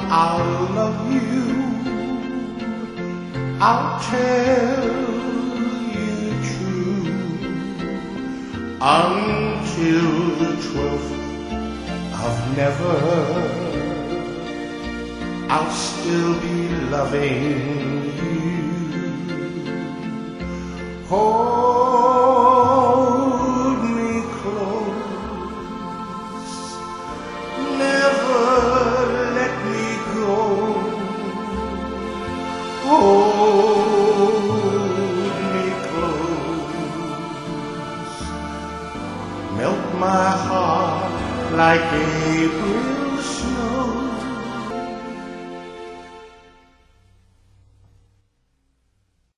I'll love you, I'll tell you true, until the 12th of never, I'll still be loving you. Hold me close, never let me go. Hold me close, melt my heart like April